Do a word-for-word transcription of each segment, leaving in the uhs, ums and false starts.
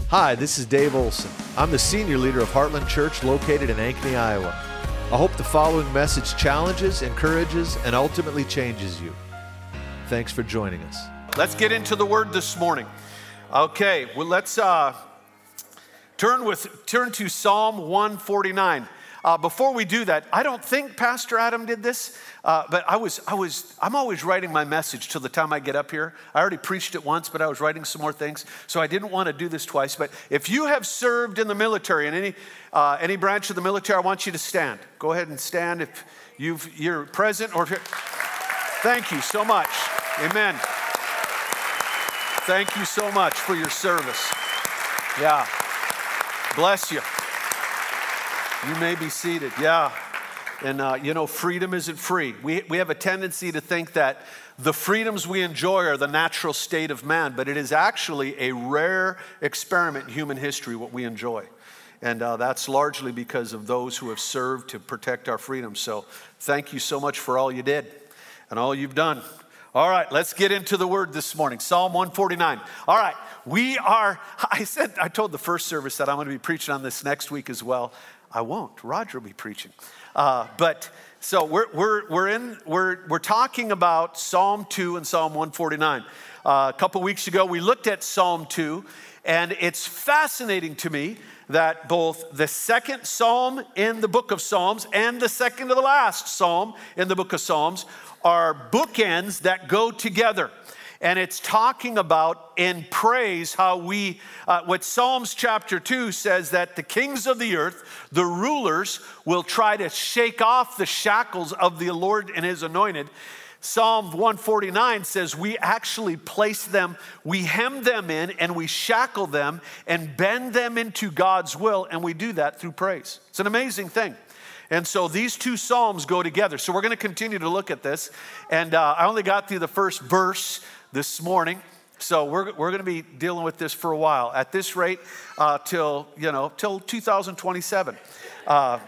Hi, this is Dave Olson. I'm the senior leader of Heartland Church located in Ankeny, Iowa. I hope the following message challenges, encourages, and ultimately changes you. Thanks for joining us. Let's get into the Word this morning. Okay, well, let's uh, turn with turn to Psalm one forty-nine. Uh, before we do that, I don't think Pastor Adam did this, uh, but I was, I was, I'm always writing my message till the time I get up here. I already preached it once, but I was writing some more things, so I didn't want to do this twice. But if you have served in the military, in any uh, any branch of the military, I want you to stand. Go ahead and stand if you've, you're present. Or if thank you so much. Amen. Thank you so much for your service. Yeah. Bless you. You may be seated. Yeah. And, uh, you know, freedom isn't free. We, we have a tendency to think that the freedoms we enjoy are the natural state of man, but it is actually a rare experiment in human history, what we enjoy. And uh, that's largely because of those who have served to protect our freedoms. So thank you so much for all you did and all you've done. All right, let's get into the Word this morning. Psalm one forty-nine. All right, we are, I said, I told the first service that I'm going to be preaching on this next week as well. I won't. Roger will be preaching. Uh, but so we're we're we're in we're we're talking about Psalm two and Psalm one forty-nine. Uh, a couple weeks ago we looked at Psalm two, and it's fascinating to me that both the second Psalm in the book of Psalms and the second to the last Psalm in the book of Psalms are bookends that go together. And it's talking about in praise how we, uh, what Psalms chapter two says that the kings of the earth, the rulers, will try to shake off the shackles of the Lord and his anointed. Psalm one forty-nine says we actually place them, we hem them in and we shackle them and bend them into God's will, and we do that through praise. It's an amazing thing. And so these two Psalms go together. So we're going to continue to look at this. And uh, I only got through the first verse this morning. So we're, we're going to be dealing with this for a while. At this rate, uh, till, you know, till two thousand twenty-seven. Uh,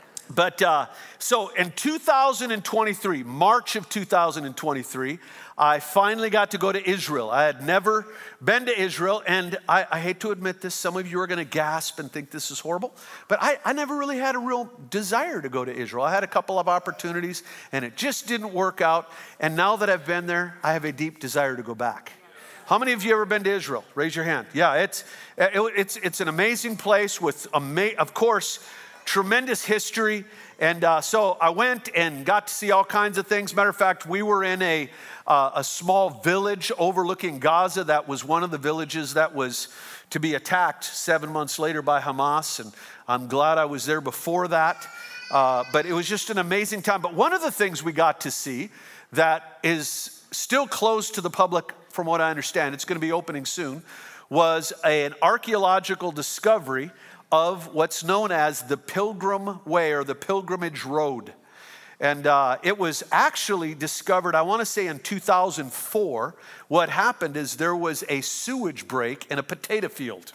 but uh, so in two thousand twenty-three, March of two thousand twenty-three, I finally got to go to Israel. I had never been to Israel, and I, I hate to admit this, some of you are going to gasp and think this is horrible, but I, I never really had a real desire to go to Israel. I had a couple of opportunities, and it just didn't work out, and now that I've been there, I have a deep desire to go back. How many of you ever been to Israel? Raise your hand. Yeah, it's it, it's it's an amazing place with, ama- of course, tremendous history. And uh, so I went and got to see all kinds of things. Matter of fact, we were in a uh, a small village overlooking Gaza. That was one of the villages that was to be attacked seven months later by Hamas. And I'm glad I was there before that. Uh, but it was just an amazing time. But one of the things we got to see that is still closed to the public, from what I understand, it's going to be opening soon, was a, an archaeological discovery of what's known as the Pilgrim Way or the Pilgrimage Road. And uh, it was actually discovered, I want to say in two thousand four. What happened is there was a sewage break in a potato field.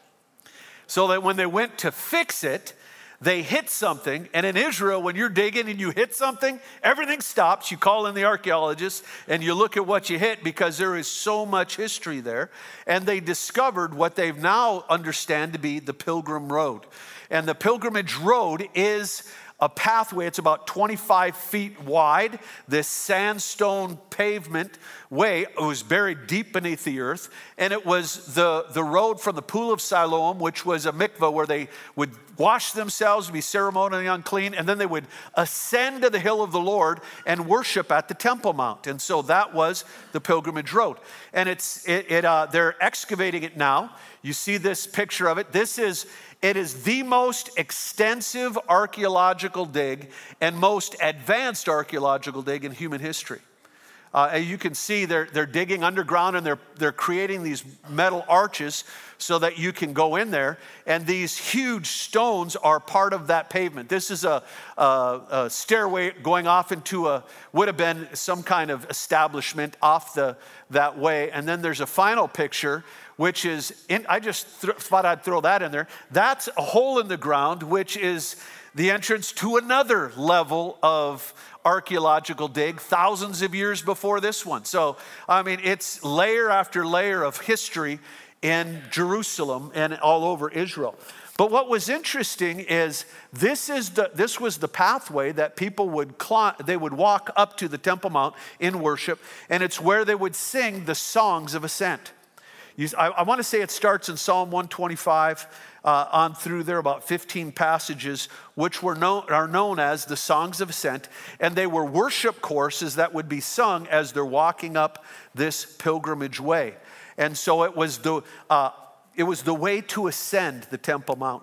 So that when they went to fix it, they hit something. And in Israel, when you're digging and you hit something, everything stops. You call in the archaeologists and you look at what you hit because there is so much history there. And they discovered what they've now understand to be the Pilgrim Road. And the Pilgrimage Road is a pathway. It's about twenty-five feet wide. This sandstone pavement way, it was buried deep beneath the earth. And it was the, the road from the Pool of Siloam, which was a mikveh where they would wash themselves, be ceremonially unclean, and then they would ascend to the hill of the Lord and worship at the Temple Mount. And so that was the Pilgrimage Road. And it's it, it uh, they're excavating it now. You see this picture of it. This is It is the most extensive archaeological dig and most advanced archaeological dig in human history. Uh, you can see they're they're digging underground and they're they're creating these metal arches so that you can go in there. And these huge stones are part of that pavement. This is a, a, a stairway going off into a would have been some kind of establishment off the that way. And then there's a final picture, which is in, I just th- thought I'd throw that in there. That's a hole in the ground, which is the entrance to another level of archaeological dig thousands of years before this one. So, I mean, it's layer after layer of history in Jerusalem and all over Israel. But what was interesting is this is the this was the pathway that people would climb, they would walk up to the Temple Mount in worship, and it's where they would sing the songs of ascent. You, I, I want to say it starts in Psalm one twenty-five uh, on through there, about fifteen passages, which were known, are known as the songs of ascent, and they were worship courses that would be sung as they're walking up this pilgrimage way. And so it was the uh, It was the way to ascend the Temple Mount.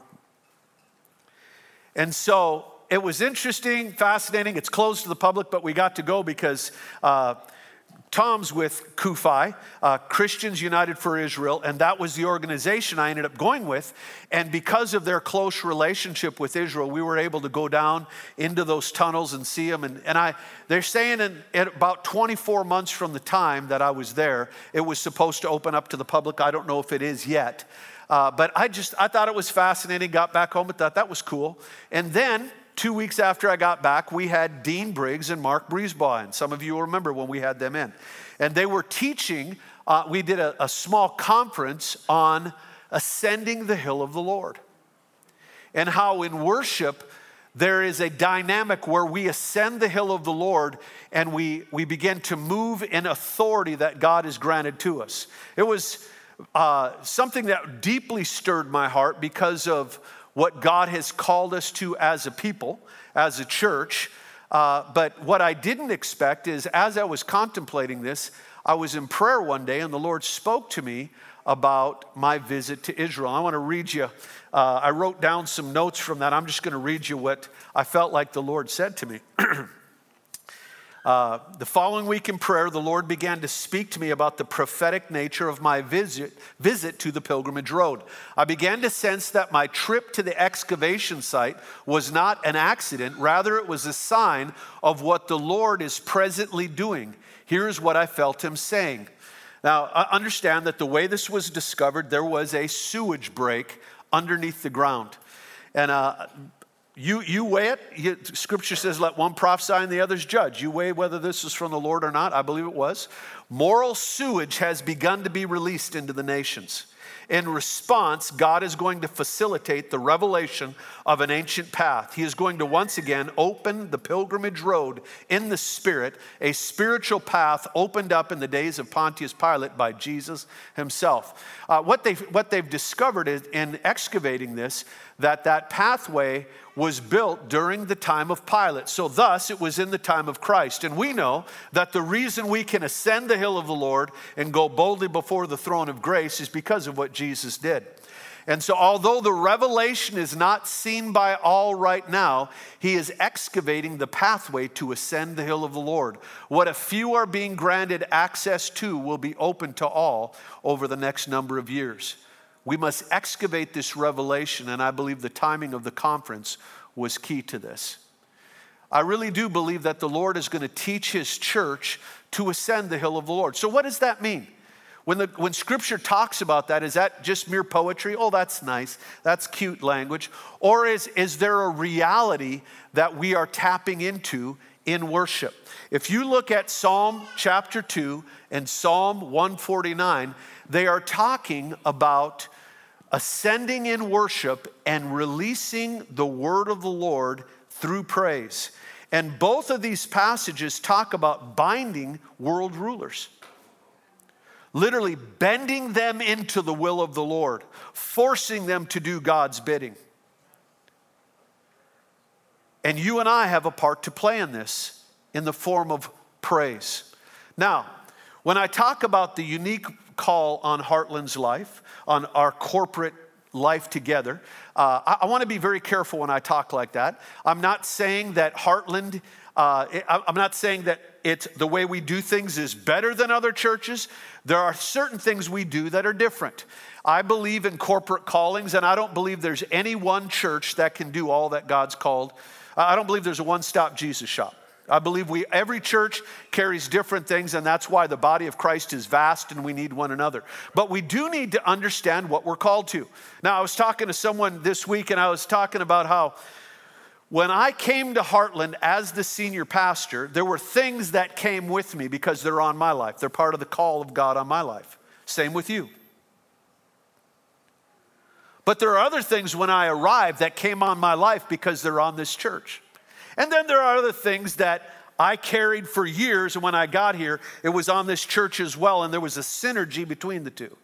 And so it was interesting, fascinating. It's closed to the public, but we got to go because uh, Tom's with CUFI, uh, Christians United for Israel, and that was the organization I ended up going with. And because of their close relationship with Israel, we were able to go down into those tunnels and see them. And, and I, they're saying in, in about twenty-four months from the time that I was there, it was supposed to open up to the public. I don't know if it is yet. Uh, but I just, I thought it was fascinating, got back home and thought that was cool. And then two weeks after I got back, we had Dean Briggs and Mark Briesbaugh in. Some of you will remember when we had them in. And they were teaching, uh, we did a, a small conference on ascending the hill of the Lord. And how in worship, there is a dynamic where we ascend the hill of the Lord and we, we begin to move in authority that God has granted to us. It was uh, something that deeply stirred my heart because of what God has called us to as a people, as a church. Uh, but what I didn't expect is as I was contemplating this, I was in prayer one day and the Lord spoke to me about my visit to Israel. I want to read you, uh, I wrote down some notes from that. I'm just going to read you what I felt like the Lord said to me. Uh, the following week in prayer, the Lord began to speak to me about the prophetic nature of my visit, visit to the pilgrimage road. I began to sense that my trip to the excavation site was not an accident. Rather, it was a sign of what the Lord is presently doing. Here's what I felt him saying. Now, I understand that the way this was discovered, there was a sewage break underneath the ground. And uh, You, you weigh it. You, scripture says, let one prophesy and the others judge. You weigh whether this is from the Lord or not. I believe it was. Moral sewage has begun to be released into the nations. In response, God is going to facilitate the revelation of an ancient path. He is going to once again open the pilgrimage road in the Spirit, a spiritual path opened up in the days of Pontius Pilate by Jesus himself. Uh, what, they've, what they've discovered is in excavating this, that that pathway was built during the time of Pilate. So thus, it was in the time of Christ. And we know that the reason we can ascend the hill of the Lord and go boldly before the throne of grace is because of what Jesus did. And so although the revelation is not seen by all right now, he is excavating the pathway to ascend the hill of the Lord. What a few are being granted access to will be open to all over the next number of years. We must excavate this revelation, and I believe the timing of the conference was key to this. I really do believe that the Lord is going to teach his church to ascend the hill of the Lord. So what does that mean? When, the, when scripture talks about that, is that just mere poetry? Oh, that's nice. That's cute language. Or is, is there a reality that we are tapping into in worship? If you look at Psalm chapter two and Psalm one forty-nine, they are talking about ascending in worship and releasing the word of the Lord through praise. And both of these passages talk about binding world rulers. Literally bending them into the will of the Lord, forcing them to do God's bidding. And you and I have a part to play in this in the form of praise. Now, when I talk about the unique call on Heartland's life, on our corporate life together, uh, I, I want to be very careful when I talk like that. I'm not saying that Heartland, uh, I'm not saying that it's the way we do things is better than other churches. There are certain things we do that are different. I believe in corporate callings, and I don't believe there's any one church that can do all that God's called. I don't believe there's a one-stop Jesus shop. I believe we every church carries different things, and that's why the body of Christ is vast and we need one another. But we do need to understand what we're called to. Now, I was talking to someone this week, and I was talking about how when I came to Heartland as the senior pastor, there were things that came with me because they're on my life. They're part of the call of God on my life. Same with you. But there are other things when I arrived that came on my life because they're on this church. And then there are other things that I carried for years, and when I got here, it was on this church as well, and there was a synergy between the two.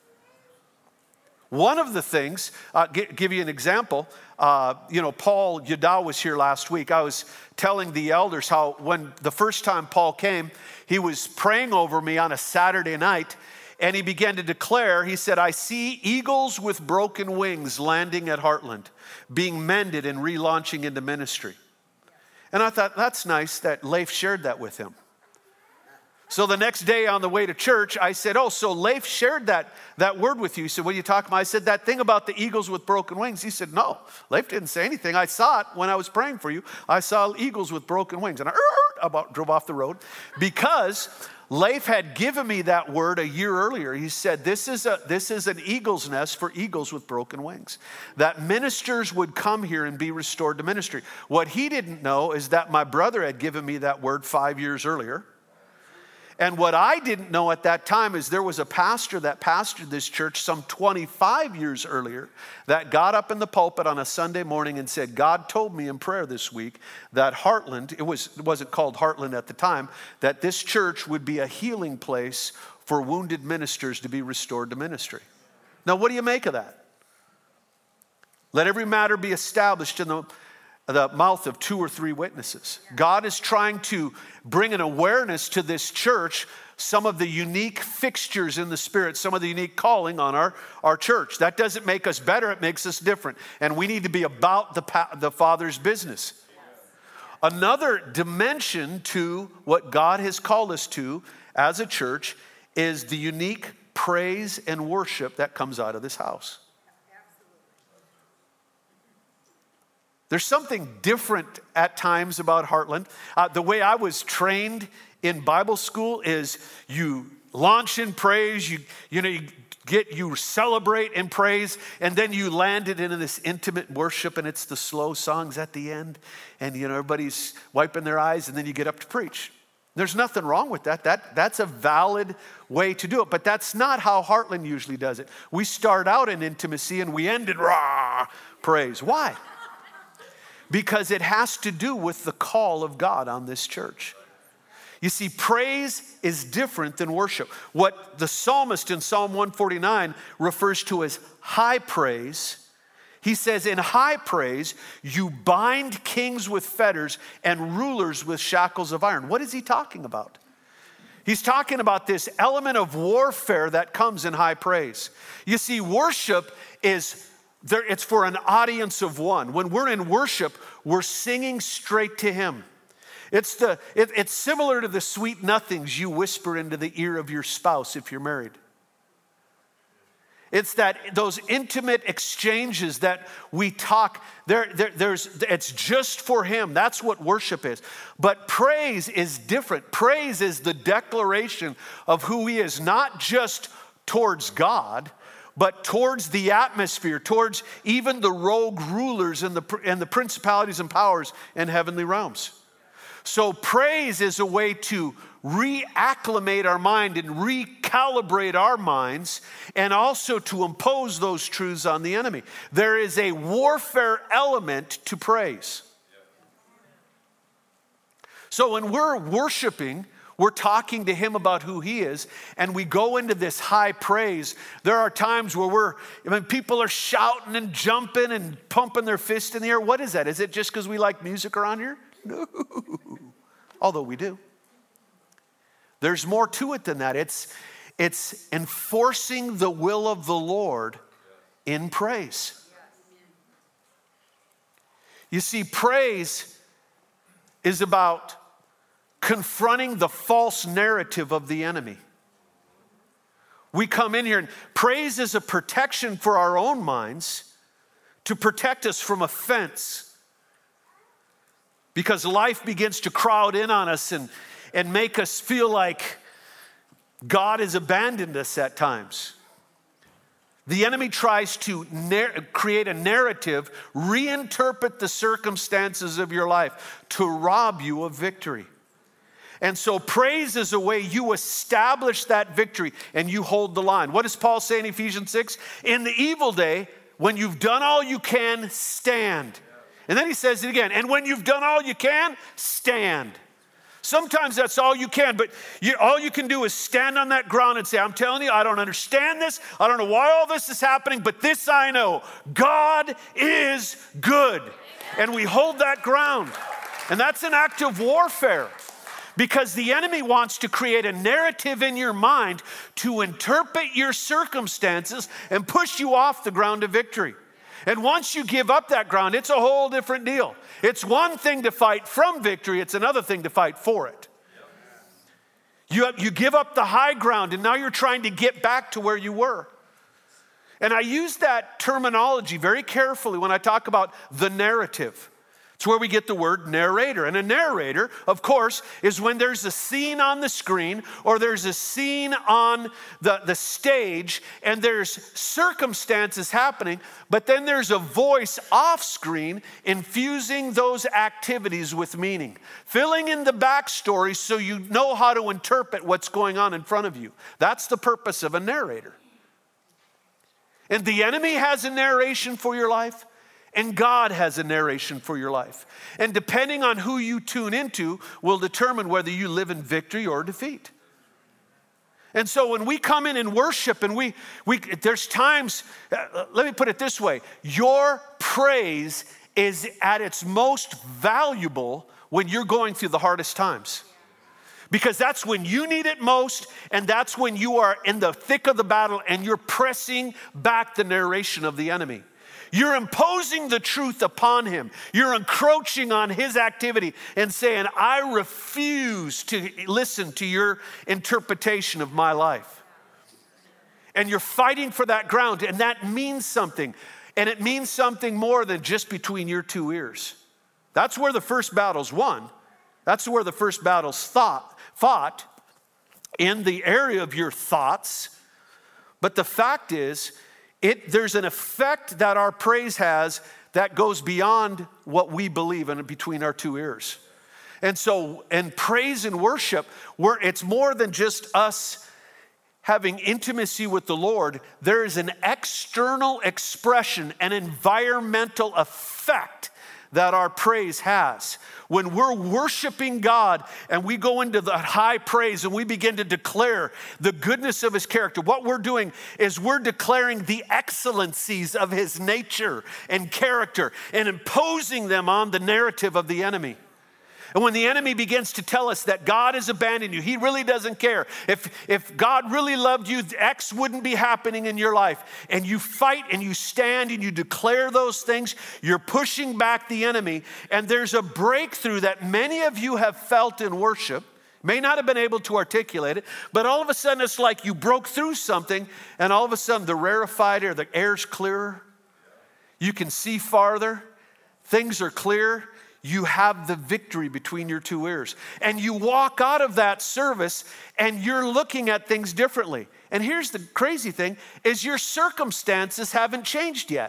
One of the things, uh, g- give you an example, uh, you know, Paul Yadaw was here last week. I was telling the elders how when the first time Paul came, he was praying over me on a Saturday night, and he began to declare, he said, I see eagles with broken wings landing at Heartland, being mended and relaunching into ministry. And I thought, that's nice that Leif shared that with him. So the next day on the way to church, I said, oh, so Leif shared that, that word with you. He said, what are you talking about? I said, that thing about the eagles with broken wings. He said, no, Leif didn't say anything. I saw it when I was praying for you. I saw eagles with broken wings. And I about drove off the road because Leif had given me that word a year earlier. He said, this is, a, this is an eagle's nest for eagles with broken wings. That ministers would come here and be restored to ministry. What he didn't know is that my brother had given me that word five years earlier. And what I didn't know at that time is there was a pastor that pastored this church some twenty-five years earlier that got up in the pulpit on a Sunday morning and said, God told me in prayer this week that Heartland, it, was, it wasn't called Heartland at the time, that this church would be a healing place for wounded ministers to be restored to ministry. Now, what do you make of that? Let every matter be established in the the mouth of two or three witnesses. God is trying to bring an awareness to this church, some of the unique fixtures in the Spirit, some of the unique calling on our, our church. That doesn't make us better, it makes us different. And we need to be about the, the Father's business. Another dimension to what God has called us to as a church is the unique praise and worship that comes out of this house. There's something different at times about Heartland. Uh, the way I was trained in Bible school is you launch in praise, you, you know, you get, you celebrate in praise, and then you land it into this intimate worship, and it's the slow songs at the end, and you know, everybody's wiping their eyes, and then you get up to preach. There's nothing wrong with that. That that's a valid way to do it, but that's not how Heartland usually does it. We start out in intimacy, and we end in raw praise. Why? Because it has to do with the call of God on this church. You see, praise is different than worship. What the psalmist in Psalm one forty-nine refers to as high praise, he says, in high praise, you bind kings with fetters and rulers with shackles of iron. What is he talking about? He's talking about this element of warfare that comes in high praise. You see, worship is There, it's for an audience of one. When we're in worship, we're singing straight to him. It's, the, it, it's similar to the sweet nothings you whisper into the ear of your spouse if you're married. It's that those intimate exchanges that we talk, there, there, there's, it's just for him. That's what worship is. But praise is different. Praise is the declaration of who he is, not just towards God, but towards the atmosphere, towards even the rogue rulers and the, and the principalities and powers in heavenly realms. So praise is a way to reacclimate our mind and recalibrate our minds, and also to impose those truths on the enemy. There is a warfare element to praise. So when we're worshiping, we're talking to him about who he is, and we go into this high praise. There are times where we're, I mean, people are shouting and jumping and pumping their fist in the air. What is that? Is it just because we like music around here? No. Although we do. There's more to it than that. It's, it's enforcing the will of the Lord in praise. You see, praise is about confronting the false narrative of the enemy. We come in here, and praise is a protection for our own minds to protect us from offense. Because life begins to crowd in on us and, and make us feel like God has abandoned us at times. The enemy tries to nar- create a narrative, reinterpret the circumstances of your life to rob you of victory. And so praise is a way you establish that victory and you hold the line. What does Paul say in Ephesians six? In the evil day, when you've done all you can, stand. And then he says it again, and when you've done all you can, stand. Sometimes that's all you can, but you, all you can do is stand on that ground and say, I'm telling you, I don't understand this. I don't know why all this is happening, but this I know, God is good. And we hold that ground. And that's an act of warfare, because the enemy wants to create a narrative in your mind to interpret your circumstances and push you off the ground of victory. And once you give up that ground, it's a whole different deal. It's one thing to fight from victory. It's another thing to fight for it. You, you give up the high ground, and now you're trying to get back to where you were. And I use that terminology very carefully when I talk about the narrative. It's where we get the word narrator. And a narrator, of course, is when there's a scene on the screen or there's a scene on the, the stage and there's circumstances happening, but then there's a voice off screen infusing those activities with meaning, filling in the backstory so you know how to interpret what's going on in front of you. That's the purpose of a narrator. And the enemy has a narration for your life. And God has a narration for your life. And depending on who you tune into will determine whether you live in victory or defeat. And so when we come in and worship and we, we there's times, uh, let me put it this way, your praise is at its most valuable when you're going through the hardest times. Because that's when you need it most, and that's when you are in the thick of the battle and you're pressing back the narration of the enemy. You're imposing the truth upon him. You're encroaching on his activity and saying, I refuse to listen to your interpretation of my life. And you're fighting for that ground, and that means something. And it means something more than just between your two ears. That's where the first battle's won. That's where the first battle's thought, fought, in the area of your thoughts. But the fact is, It, there's an effect that our praise has that goes beyond what we believe in between our two ears. And so, in praise and worship, where it's more than just us having intimacy with the Lord, there is an external expression, an environmental effect that our praise has. When we're worshiping God and we go into the high praise and we begin to declare the goodness of his character, what we're doing is we're declaring the excellencies of his nature and character and imposing them on the narrative of the enemy. And when the enemy begins to tell us that God has abandoned you, he really doesn't care. If, if God really loved you, X wouldn't be happening in your life. And you fight and you stand and you declare those things, you're pushing back the enemy. And there's a breakthrough that many of you have felt in worship. May not have been able to articulate it, but all of a sudden it's like you broke through something and all of a sudden the rarefied air, the air's clearer. You can see farther. Things are clear. You have the victory between your two ears. And you walk out of that service and you're looking at things differently. And here's the crazy thing, is your circumstances haven't changed yet.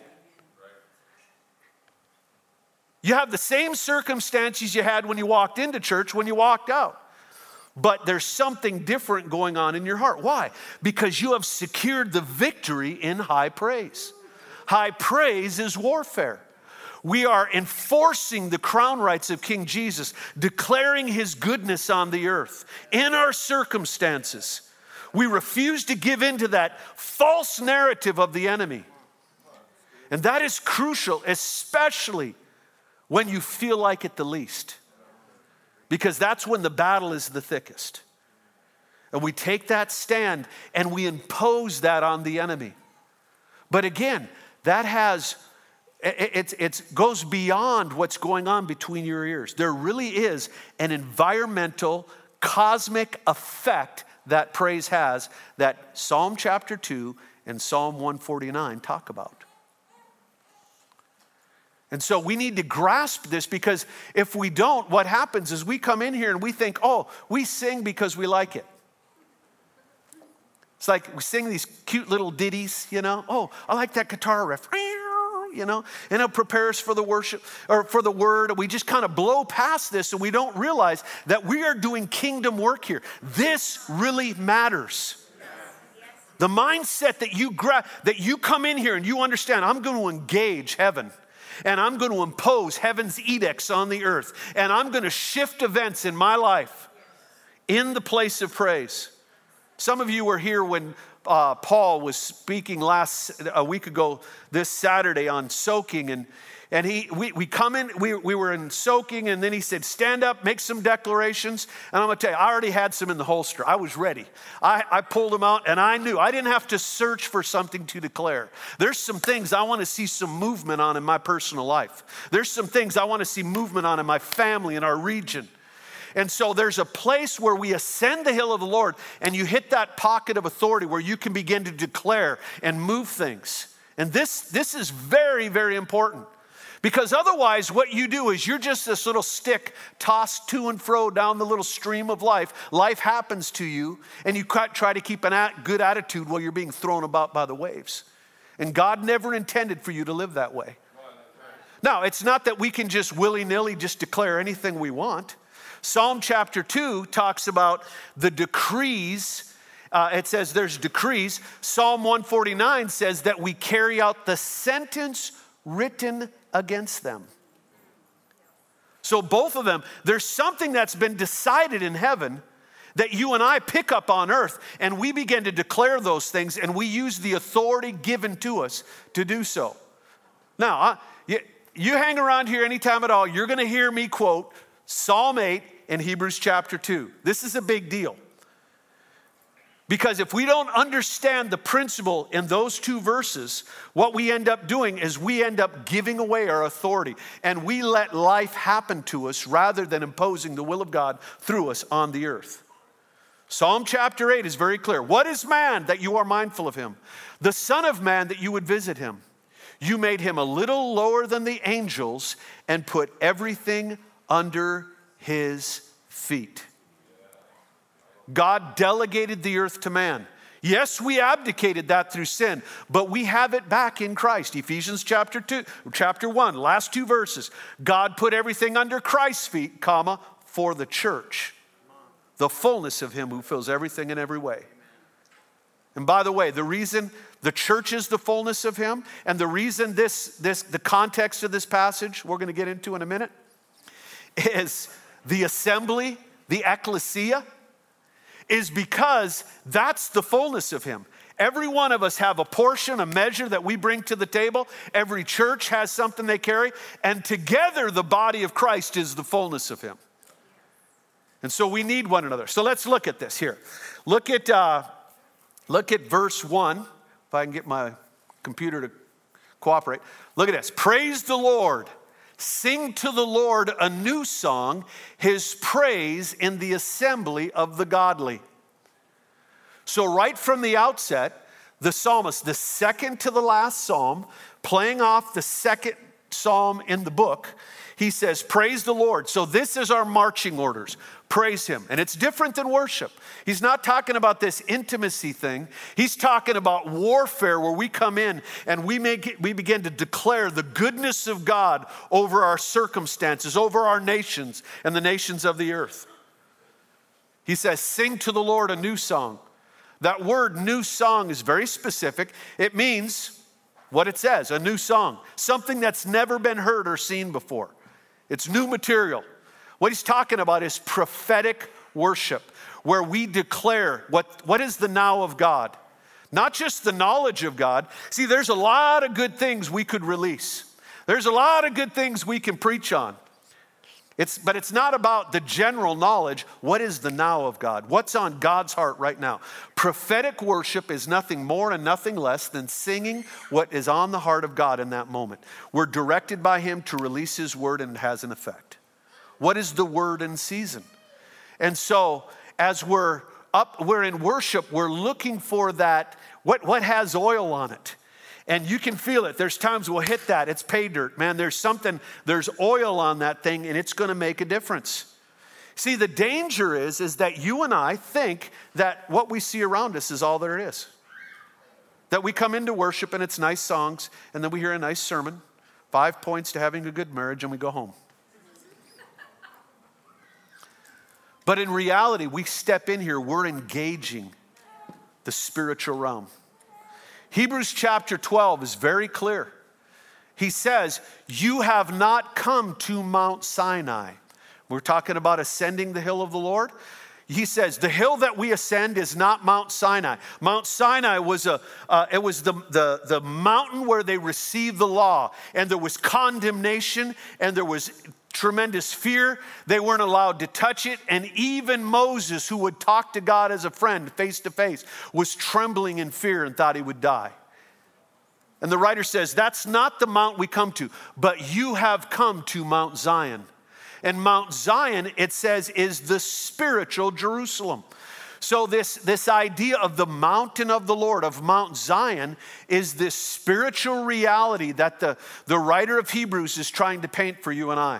You have the same circumstances you had when you walked into church, when you walked out. But there's something different going on in your heart. Why? Because you have secured the victory in high praise. High praise is warfare. We are enforcing the crown rights of King Jesus, declaring his goodness on the earth in our circumstances. We refuse to give in to that false narrative of the enemy. And that is crucial, especially when you feel like it the least, because that's when the battle is the thickest. And we take that stand and we impose that on the enemy. But again, that has It it's, goes beyond what's going on between your ears. There really is an environmental, cosmic effect that praise has that Psalm chapter two and Psalm one forty-nine talk about. And so we need to grasp this, because if we don't, what happens is we come in here and we think, oh, we sing because we like it. It's like we sing these cute little ditties, you know. Oh, I like that guitar riff. You know, and it'll prepare us for the worship or for the word. We just kind of blow past this and we don't realize that we are doing kingdom work here. This really matters. The mindset that you gra- that you come in here and you understand, I'm going to engage heaven. And I'm going to impose heaven's edicts on the earth. And I'm going to shift events in my life in the place of praise. Some of you were here when uh, Paul was speaking last a week ago this Saturday on soaking. And, and he we, we come in, we, we were in soaking, and then he said, stand up, make some declarations. And I'm going to tell you, I already had some in the holster. I was ready. I, I pulled them out, and I knew. I didn't have to search for something to declare. There's some things I want to see some movement on in my personal life. There's some things I want to see movement on in my family, in our region. And so there's a place where we ascend the hill of the Lord, and you hit that pocket of authority where you can begin to declare and move things. And this, this is very, very important. Because otherwise, what you do is you're just this little stick tossed to and fro down the little stream of life. Life happens to you, and you try to keep a good attitude while you're being thrown about by the waves. And God never intended for you to live that way. Now, it's not that we can just willy-nilly just declare anything we want. Psalm chapter two talks about the decrees. Uh, it says there's decrees. Psalm one forty-nine says that we carry out the sentence written against them. So both of them, there's something that's been decided in heaven that you and I pick up on earth, and we begin to declare those things, and we use the authority given to us to do so. Now, uh, you, you hang around here anytime at all, you're going to hear me quote Psalm eight and Hebrews chapter two. This is a big deal. Because if we don't understand the principle in those two verses, what we end up doing is we end up giving away our authority, and we let life happen to us rather than imposing the will of God through us on the earth. Psalm chapter eight is very clear. What is man that you are mindful of him? The Son of Man that you would visit him. You made him a little lower than the angels and put everything under his feet. God delegated the earth to man. Yes, we abdicated that through sin, but we have it back in Christ. Ephesians chapter two, chapter one, last two verses. God put everything under Christ's feet, comma, for the church, the fullness of him who fills everything in every way. And by the way, the reason the church is the fullness of him, and the reason this, this, the context of this passage we're going to get into in a minute, is the assembly, the ecclesia, is because that's the fullness of him. Every one of us have a portion, a measure that we bring to the table. Every church has something they carry. And together, the body of Christ is the fullness of him. And so we need one another. So let's look at this here. Look at, uh, look at verse one. If I can get my computer to cooperate. Look at this. Praise the Lord. Sing to the Lord a new song, his praise in the assembly of the godly. So right from the outset, the psalmist, the second to the last psalm, playing off the second psalm in the book, he says, praise the Lord. So this is our marching orders. Praise him. And it's different than worship. He's not talking about this intimacy thing. He's talking about warfare where we come in and we make it, we begin to declare the goodness of God over our circumstances, over our nations and the nations of the earth. He says, sing to the Lord a new song. That word new song is very specific. It means what it says, a new song, something that's never been heard or seen before. It's new material. What he's talking about is prophetic worship, where we declare what, what is the now of God. Not just the knowledge of God. See, there's a lot of good things we could release. There's a lot of good things we can preach on. It's, but it's not about the general knowledge. What is the now of God? What's on God's heart right now? Prophetic worship is nothing more and nothing less than singing what is on the heart of God in that moment. We're directed by him to release his word, and it has an effect. What is the word in season? And so as we're up, we're in worship, we're looking for that, what, what has oil on it? And you can feel it. There's times we'll hit that. It's pay dirt. Man, there's something, there's oil on that thing, and it's going to make a difference. See, the danger is, is that you and I think that what we see around us is all there is. That we come into worship and it's nice songs, and then we hear a nice sermon, five points to having a good marriage, and we go home. But in reality, we step in here, we're engaging the spiritual realm. Hebrews chapter twelve is very clear. He says, you have not come to Mount Sinai. We're talking about ascending the hill of the Lord. He says, the hill that we ascend is not Mount Sinai. Mount Sinai was a, uh, it was the, the, the mountain where they received the law, and there was condemnation, and there was tremendous fear. They weren't allowed to touch it, and even Moses, who would talk to God as a friend face to face, was trembling in fear and thought he would die. And the writer says, that's not the mount we come to, but you have come to Mount Zion. And Mount Zion, it says, is the spiritual Jerusalem. So this, this idea of the mountain of the Lord, of Mount Zion, is this spiritual reality that the, the writer of Hebrews is trying to paint for you and I.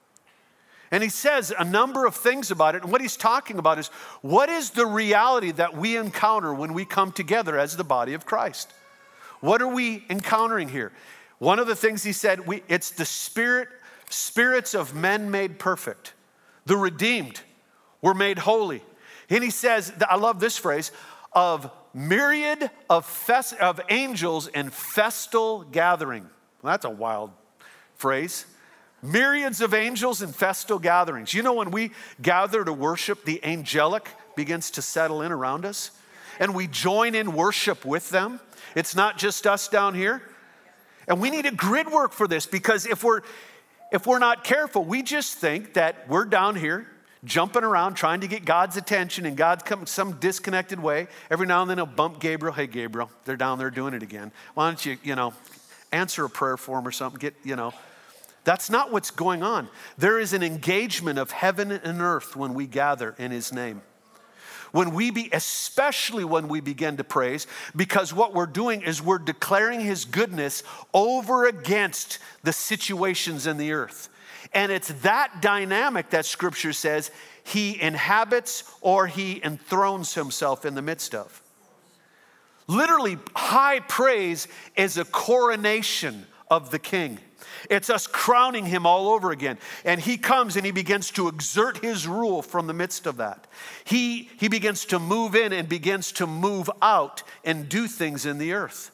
And he says a number of things about it. And what he's talking about is, what is the reality that we encounter when we come together as the body of Christ? What are we encountering here? One of the things he said, we, it's the spirit Spirits of men made perfect. The redeemed were made holy. And he says, I love this phrase, of myriad of, fest, of angels in festal gathering. Well, that's a wild phrase. Myriads of angels in festal gatherings. You know, when we gather to worship, the angelic begins to settle in around us. And we join in worship with them. It's not just us down here. And we need a grid work for this, because if we're If we're not careful, we just think that we're down here jumping around trying to get God's attention, and God comes some disconnected way. Every now and then he'll bump Gabriel. Hey, Gabriel, they're down there doing it again. Why don't you, you know, answer a prayer for him or something? Get, you know. That's not what's going on. There is an engagement of heaven and earth when we gather in his name. When we be, especially when we begin to praise, because what we're doing is we're declaring his goodness over against the situations in the earth. And it's that dynamic that scripture says he inhabits or he enthrones himself in the midst of. Literally, high praise is a coronation of the king. It's us crowning him all over again. And he comes and he begins to exert his rule from the midst of that. He, he begins to move in and begins to move out and do things in the earth.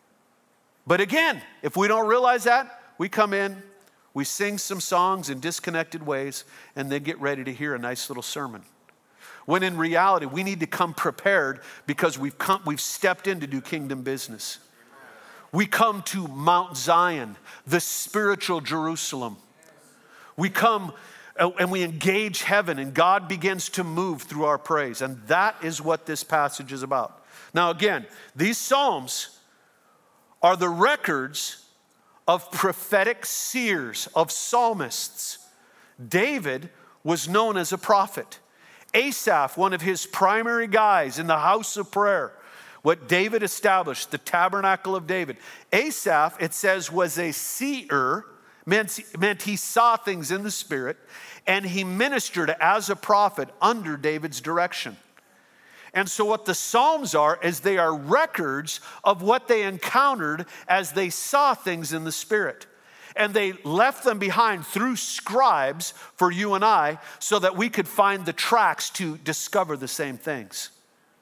But again, if we don't realize that, we come in, we sing some songs in disconnected ways, and then get ready to hear a nice little sermon. When in reality, we need to come prepared, because we've come, we've stepped in to do kingdom business. We come to Mount Zion, the spiritual Jerusalem. We come and we engage heaven, and God begins to move through our praise. And that is what this passage is about. Now again, these Psalms are the records of prophetic seers, of psalmists. David was known as a prophet. Asaph, one of his primary guys in the house of prayer, what David established, the tabernacle of David. Asaph, it says, was a seer, meant, meant he saw things in the spirit, and he ministered as a prophet under David's direction. And so what the Psalms are, is they are records of what they encountered as they saw things in the spirit. And they left them behind through scribes for you and I, so that we could find the tracks to discover the same things.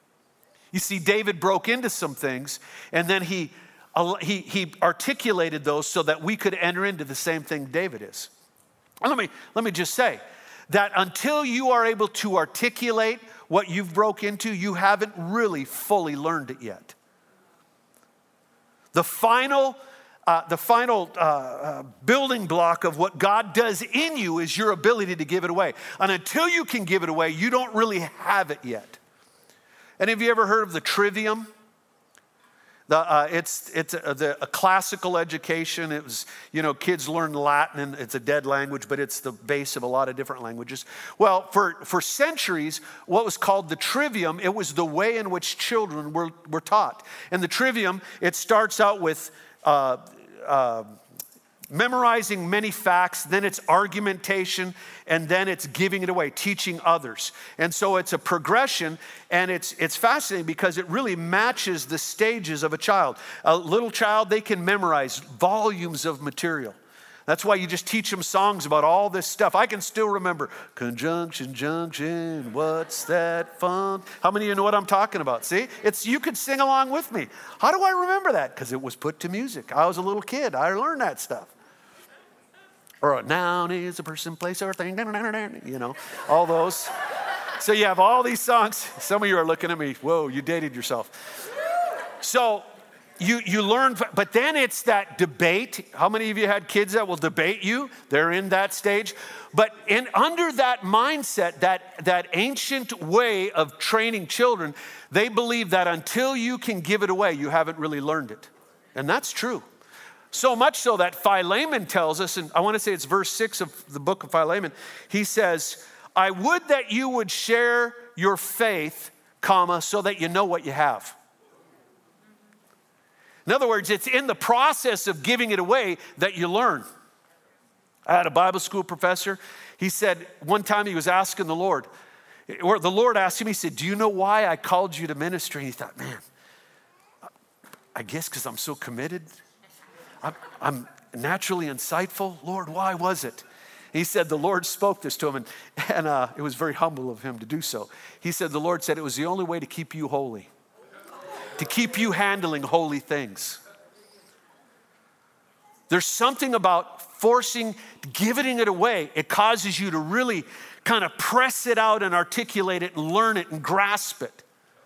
You see, David broke into some things, and then he, he, he articulated those so that we could enter into the same thing David is. And let me, let me just say that until you are able to articulate what you've broke into, you haven't really fully learned it yet. The final, uh, the final uh, uh, building block of what God does in you is your ability to give it away. And until you can give it away, you don't really have it yet. And have you ever heard of the trivium? The, uh, it's it's a, the, a classical education. It was, you know, kids learn Latin, and it's a dead language, but it's the base of a lot of different languages. Well, for, for centuries, what was called the trivium, it was the way in which children were, were taught. And the trivium, it starts out with uh, uh, memorizing many facts, then it's argumentation, and then it's giving it away, teaching others. And so it's a progression, and it's it's fascinating because it really matches the stages of a child. A little child, they can memorize volumes of material. That's why you just teach them songs about all this stuff. I can still remember, conjunction, junction, what's that fun? How many of you know what I'm talking about? See, it's you could sing along with me. How do I remember that? Because it was put to music. I was a little kid. I learned that stuff. Or a noun is a person, place, or thing, you know, all those. So you have all these songs. Some of you are looking at me, whoa, you dated yourself. So you, you learn, but then it's that debate. How many of you had kids that will debate you? They're in that stage. But in under that mindset, that, that ancient way of training children, they believe that until you can give it away, you haven't really learned it. And that's true. So much so that Philemon tells us, and I want to say it's verse six of the book of Philemon, he says, I would that you would share your faith, comma, so that you know what you have. In other words, it's in the process of giving it away that you learn. I had a Bible school professor. He said one time he was asking the Lord, or the Lord asked him, he said, do you know why I called you to ministry? And he thought, man, I guess because I'm so committed. I'm, I'm naturally insightful. Lord, why was it? He said the Lord spoke this to him, and, and uh, it was very humble of him to do so. He said the Lord said it was the only way to keep you holy, to keep you handling holy things. There's something about forcing, giving it away. It causes you to really kind of press it out and articulate it and learn it and grasp it.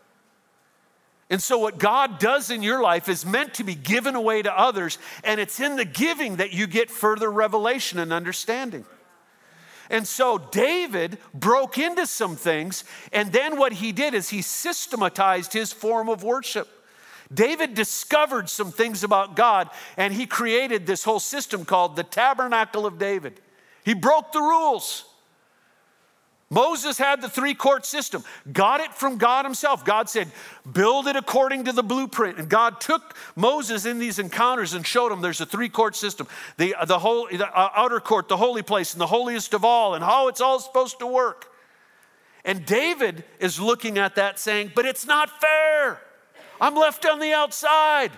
And so what God does in your life is meant to be given away to others, and it's in the giving that you get further revelation and understanding. And so David broke into some things, and then what he did is he systematized his form of worship. David discovered some things about God, and he created this whole system called the Tabernacle of David. He broke the rules. Moses had the three-court system, got it from God himself. God said, build it according to the blueprint. And God took Moses in these encounters and showed him there's a three-court system. The, the, whole, the outer court, the holy place, and the holiest of all, and how it's all supposed to work. And David is looking at that saying, but it's not fair. I'm left on the outside.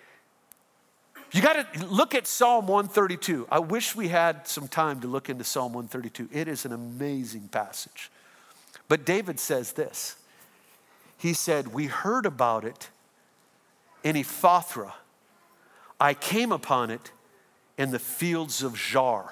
You got to look at Psalm one thirty-two. I wish we had some time to look into Psalm one thirty-two. It is an amazing passage. But David says this. He said, we heard about it in Ephathra. I came upon it in the fields of Jaar.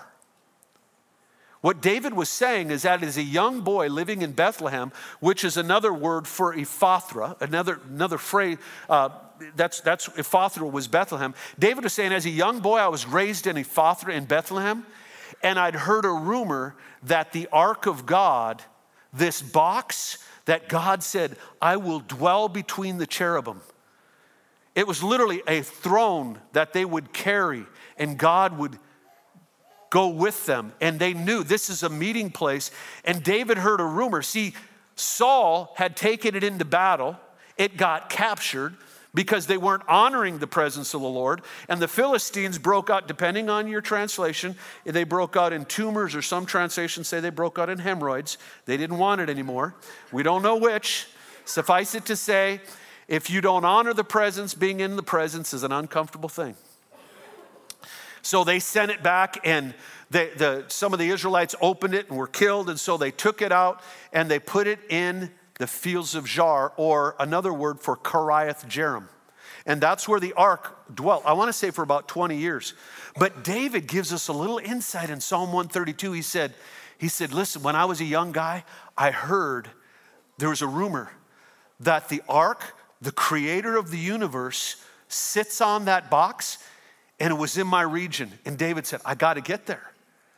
What David was saying is that as a young boy living in Bethlehem, which is another word for Ephathra, another, another phrase, uh, that's, that's Ephathra was Bethlehem. David was saying, as a young boy, I was raised in Ephathra in Bethlehem, and I'd heard a rumor that the Ark of God, this box that God said, I will dwell between the cherubim. It was literally a throne that they would carry, and God would go with them. And they knew this is a meeting place. And David heard a rumor. See, Saul had taken it into battle. It got captured because they weren't honoring the presence of the Lord. And the Philistines broke out, depending on your translation, they broke out in tumors, or some translations say they broke out in hemorrhoids. They didn't want it anymore. We don't know which. Suffice it to say, if you don't honor the presence, being in the presence is an uncomfortable thing. So they sent it back, and they, the, some of the Israelites opened it and were killed. And so they took it out and they put it in the fields of Jaar, or another word for Kiriath Jearim. And that's where the ark dwelt. I want to say for about twenty years. But David gives us a little insight in Psalm one thirty-two. He said, he said, listen, when I was a young guy, I heard there was a rumor that the ark, the creator of the universe, sits on that box. And it was in my region. And David said, I got to get there.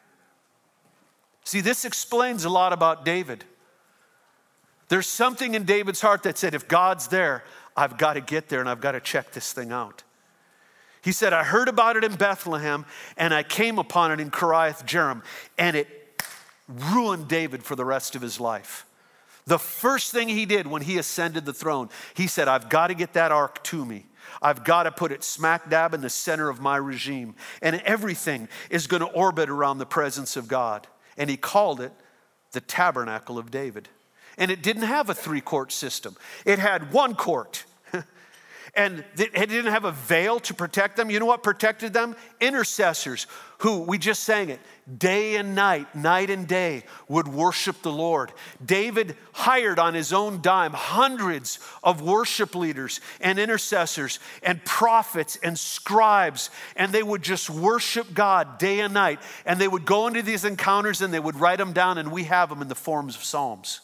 See, this explains a lot about David. There's something in David's heart that said, if God's there, I've got to get there and I've got to check this thing out. He said, I heard about it in Bethlehem and I came upon it in Kiriath Jearim, and it ruined David for the rest of his life. The first thing he did when he ascended the throne, he said, I've got to get that ark to me. I've got to put it smack dab in the center of my regime. And everything is going to orbit around the presence of God. And he called it the Tabernacle of David. And it didn't have a three-court system. It had one court. and it didn't have a veil to protect them. You know what protected them? Intercessors who, we just sang it, day and night, night and day, would worship the Lord. David hired on his own dime hundreds of worship leaders and intercessors and prophets and scribes, and they would just worship God day and night. And they would go into these encounters and they would write them down, and we have them in the forms of Psalms.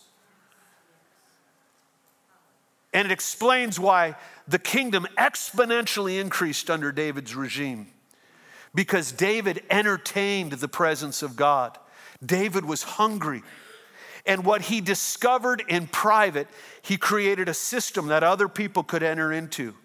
And it explains why the kingdom exponentially increased under David's regime. Because David entertained the presence of God. David was hungry. And what he discovered in private, he created a system that other people could enter into.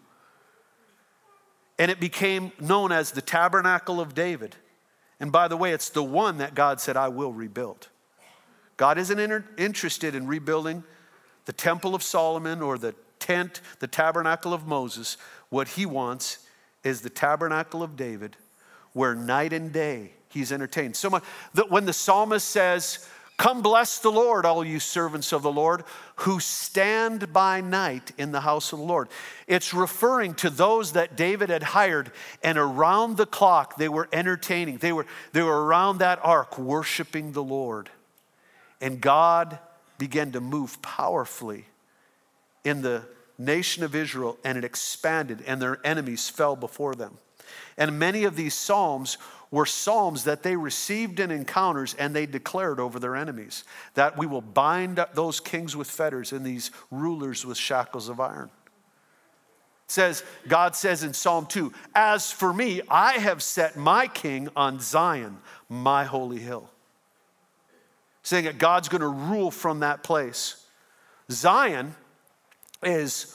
And it became known as the Tabernacle of David. And by the way, it's the one that God said, I will rebuild. God isn't inter- interested in rebuilding the Temple of Solomon or the tent, the Tabernacle of Moses. What he wants is the Tabernacle of David, where night and day he's entertained. So much that when the psalmist says, come bless the Lord, all you servants of the Lord, who stand by night in the house of the Lord. It's referring to those that David had hired, and around the clock they were entertaining. They were, they were around that ark worshiping the Lord. And God began to move powerfully in the nation of Israel, and it expanded, and their enemies fell before them. And many of these psalms were psalms that they received in encounters, and they declared over their enemies that we will bind those kings with fetters and these rulers with shackles of iron. It says, God says in Psalm two, as for me, I have set my king on Zion, my holy hill. Saying that God's going to rule from that place. Zion is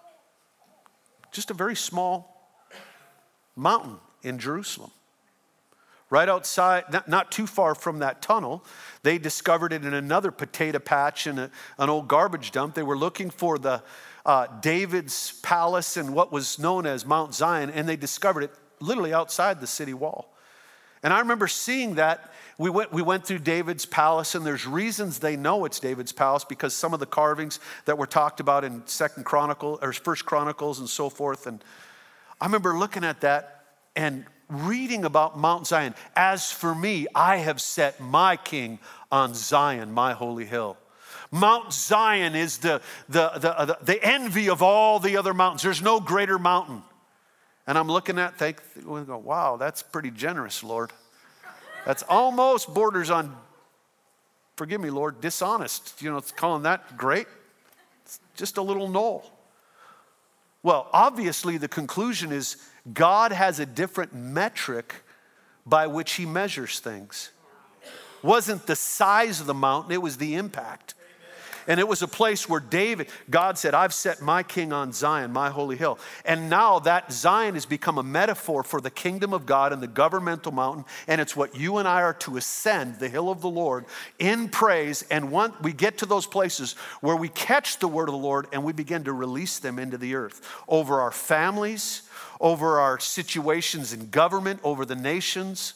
just a very small mountain in Jerusalem. Right outside, not, not too far from that tunnel, they discovered it in another potato patch in a, an old garbage dump. They were looking for the uh, David's palace and what was known as Mount Zion, and they discovered it literally outside the city wall. And I remember seeing that. We went, we went through David's palace, and there's reasons they know it's David's palace, because some of the carvings that were talked about in Second Chronicle or First Chronicles and so forth. And I remember looking at that and reading about Mount Zion. As for me, I have set my king on Zion, my holy hill. Mount Zion is the, the, the, the, the envy of all the other mountains. There's no greater mountain. And I'm looking at, think, we go, wow, that's pretty generous, Lord. That's almost borders on, forgive me, Lord, dishonest. You know, it's calling that great. It's just a little knoll. Well, obviously the conclusion is God has a different metric by which he measures things. It wasn't the size of the mountain, it was the impact. And it was a place where David, God said, I've set my king on Zion, my holy hill. And now that Zion has become a metaphor for the kingdom of God and the governmental mountain. And it's what you and I are to ascend, the hill of the Lord, in praise. And one, we get to those places where we catch the word of the Lord and we begin to release them into the earth. Over our families, over our situations in government, over the nations.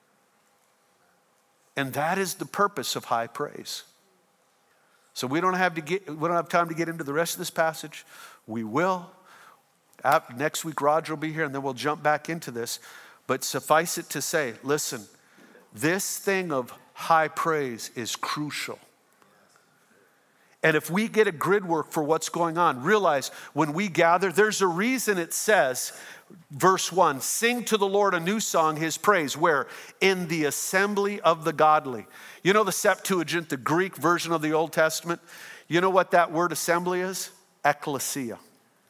And that is the purpose of high praise. So we don't have to get, we don't have time to get into the rest of this passage. We will. Next week, Roger will be here, and then we'll jump back into this. But suffice it to say, listen, this thing of high praise is crucial. And if we get a grid work for what's going on, realize when we gather, there's a reason it says, verse one, sing to the Lord a new song, his praise. Where? In the assembly of the godly. You know the Septuagint, the Greek version of the Old Testament? You know what that word assembly is? Ecclesia.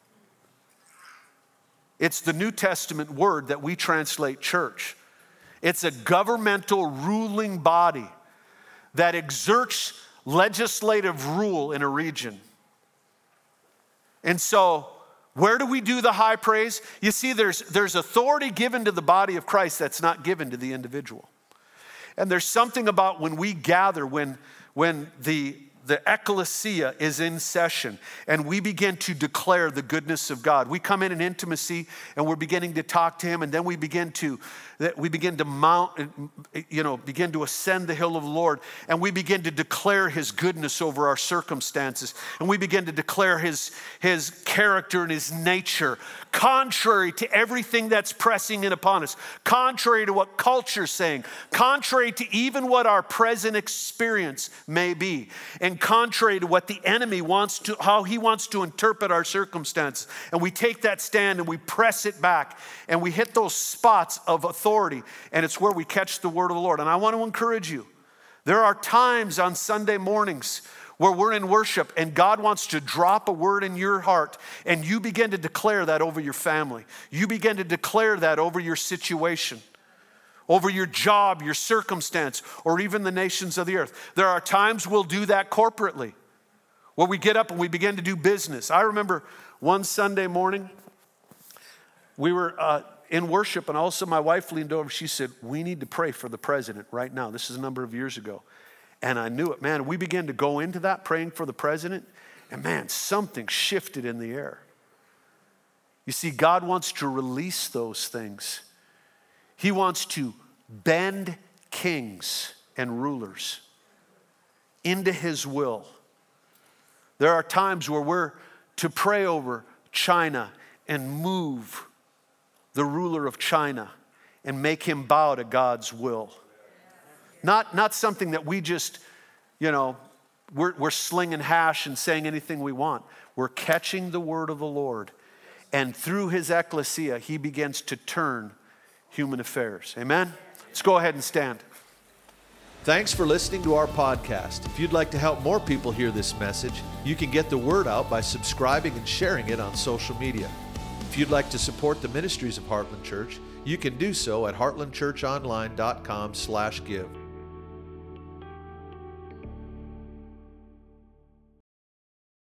It's the New Testament word that we translate church. It's a governmental ruling body that exerts legislative rule in a region. And so, where do we do the high praise? You see, there's, there's authority given to the body of Christ that's not given to the individual. And there's something about when we gather, when, when the the ecclesia is in session, and we begin to declare the goodness of God. We come in in intimacy, and we're beginning to talk to him, and then we begin to we begin to mount, you know, begin to ascend the hill of the Lord, and we begin to declare his goodness over our circumstances, and we begin to declare his, his character and his nature, contrary to everything that's pressing in upon us, contrary to what culture's saying, contrary to even what our present experience may be, and contrary to what the enemy wants to, how he wants to interpret our circumstances. And we take that stand and we press it back, and we hit those spots of authority. Authority, and it's where we catch the word of the Lord. And I want to encourage you, there are times on Sunday mornings where we're in worship and God wants to drop a word in your heart, and you begin to declare that over your family. You begin to declare that over your situation, over your job, your circumstance, or even the nations of the earth. There are times we'll do that corporately, where we get up and we begin to do business. I remember one Sunday morning, we were uh, in worship, and also my wife leaned over. She said, we need to pray for the president right now. This is a number of years ago. And I knew it, man. We began to go into that, praying for the president, and man, something shifted in the air. You see, God wants to release those things. He wants to bend kings and rulers into his will. There are times where we're to pray over China and move the ruler of China and make him bow to God's will. Not, not something that we just, you know, we're, we're slinging hash and saying anything we want. We're catching the word of the Lord, and through his ecclesia, he begins to turn human affairs. Amen? Let's go ahead and stand. Thanks for listening to our podcast. If you'd like to help more people hear this message, you can get the word out by subscribing and sharing it on social media. If you'd like to support the ministries of Heartland Church, you can do so at heartland church online dot com slash give.